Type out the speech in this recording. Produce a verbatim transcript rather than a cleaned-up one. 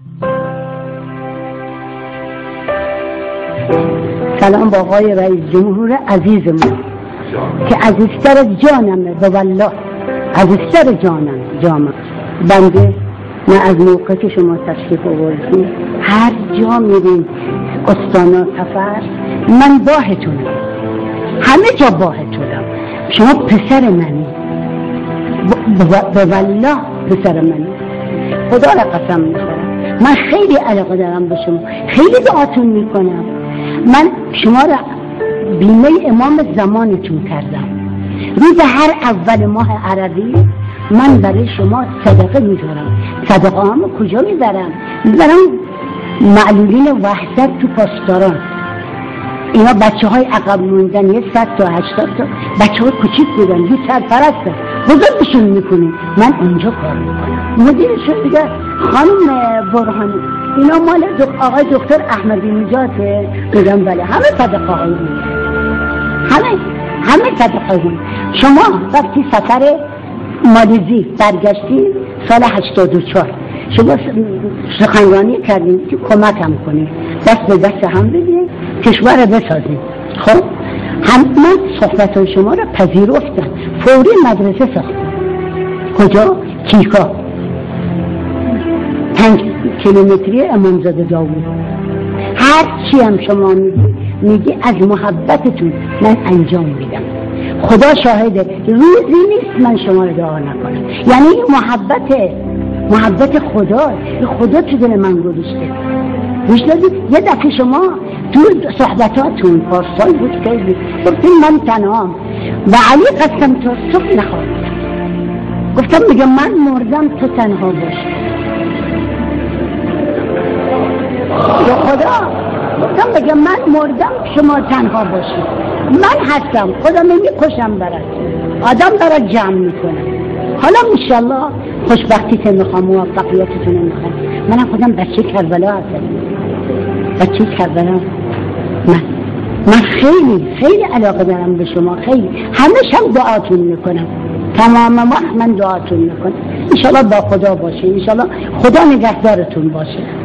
سلام با آقای رئیس جمهور عزیزمون که عزیزتر جانمه، به والله عزیزتر جانم جامم. بنده نه از موقع که شما تشریف آوردید هر جا میرین استانا سفر من باهتونم، همه جا باهتونم. شما پسر منی، به والله پسر منی، خدا را قسم میخورم. من خیلی علاقه دارم به شما، خیلی دعاتون میکنم. من شما را بیمه امام زمانتون کردم. روز هر اول ماه عربی من برای شما صدقه میذارم. صدقه همو کجا میبرم؟ میبرم معلولین وحدت تو پاسداران. اینا بچه های عقب موندن، یه صد تا هشتاد تا بچه های کچیک بودن، یه سرپرستن، بزرگشون میکنیم. من اونجا کار میکنم. مدیرشون دیگه خانم برهانی، اینا مال آقای دکتر احمدی نژاده. میگم بله، همه صدقه های اون، همه همه صدقه اون. شما وقتی سفر مالزی برگشتی سال هشتاد و چهار، شما سخنرانی کردیم که کمک هم کنید، دست به دست هم بدیم، کشور رو بسازیم. خب هم من صحبت های شما رو پذیرفتم، فوری مدرسه ساختم. کجا؟ کیکا، پنج کیلومتری امامزاده داوود. هر چی هم شما میگی میگی از محبتتون من انجام میدم. خدا شاهده، روزی نیست من شما رو دعا نکنم. یعنی این محبته، محبت خدا، خدا تو دل من گذاشته. میشنوید یه دفعه شما تو صحبتاتون پارسال بود که گفتیم من تنهام و علی قسم تا صبح نخواستم. گفتم میگم من مردم تو تنها باش. یا خدا گفتم میگم من مردم شما تنها باشید. من هستم، خدا نمیکشم برات، آدم برات جمع میکنم. حالا انشالله خوشبختیتون میخوام، موفقیتتون میخوام. منم خودم بچه کربلا هستم، بچه کربلا. من من خیلی خیلی علاقه دارم به شما، خیلی همش هم دعاتون میکنم، تمام ما من دعاتون میکنم. انشالله با خدا باشه، انشالله خدا نگهدارتون باشه.